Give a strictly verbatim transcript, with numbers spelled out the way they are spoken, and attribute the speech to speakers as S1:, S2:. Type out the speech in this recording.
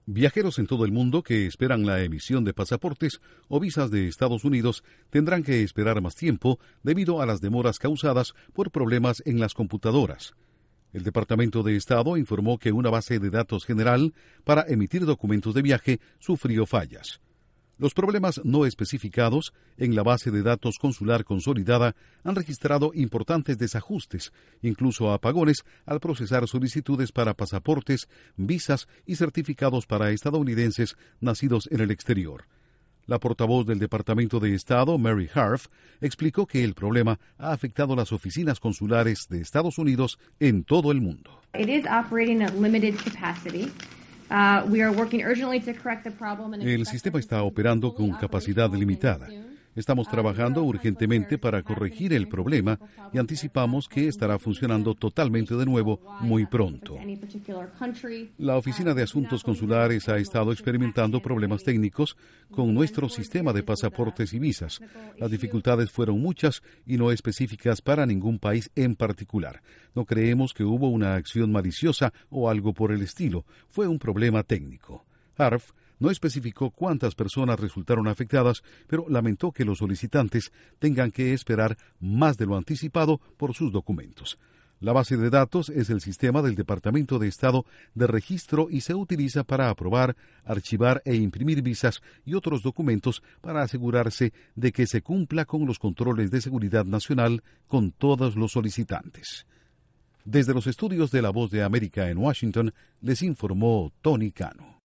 S1: Viajeros en todo el mundo que esperan la emisión de pasaportes o visas de Estados Unidos tendrán que esperar más tiempo debido a las demoras causadas por problemas en las computadoras. El Departamento de Estado informó que una base de datos general para emitir documentos de viaje sufrió fallas. Los problemas no especificados en la base de datos consular consolidada han registrado importantes desajustes, incluso apagones, al procesar solicitudes para pasaportes, visas y certificados para estadounidenses nacidos en el exterior. La portavoz del Departamento de Estado, Mary Harf, explicó que el problema ha afectado las oficinas consulares de Estados Unidos en todo el mundo.
S2: It is operating at limited capacity. Uh, we are working urgently to correct the problem and
S1: El sistema está operando con capacidad limitada. Estamos trabajando urgentemente para corregir el problema y anticipamos que estará funcionando totalmente de nuevo muy pronto. La Oficina de Asuntos Consulares ha estado experimentando problemas técnicos con nuestro sistema de pasaportes y visas. Las dificultades fueron muchas y no específicas para ningún país en particular. No creemos que hubo una acción maliciosa o algo por el estilo. Fue un problema técnico. Harf no especificó cuántas personas resultaron afectadas, pero lamentó que los solicitantes tengan que esperar más de lo anticipado por sus documentos. La base de datos es el sistema del Departamento de Estado de Registro y se utiliza para aprobar, archivar e imprimir visas y otros documentos para asegurarse de que se cumpla con los controles de seguridad nacional con todos los solicitantes. Desde los estudios de La Voz de América en Washington, les informó Tony Cano.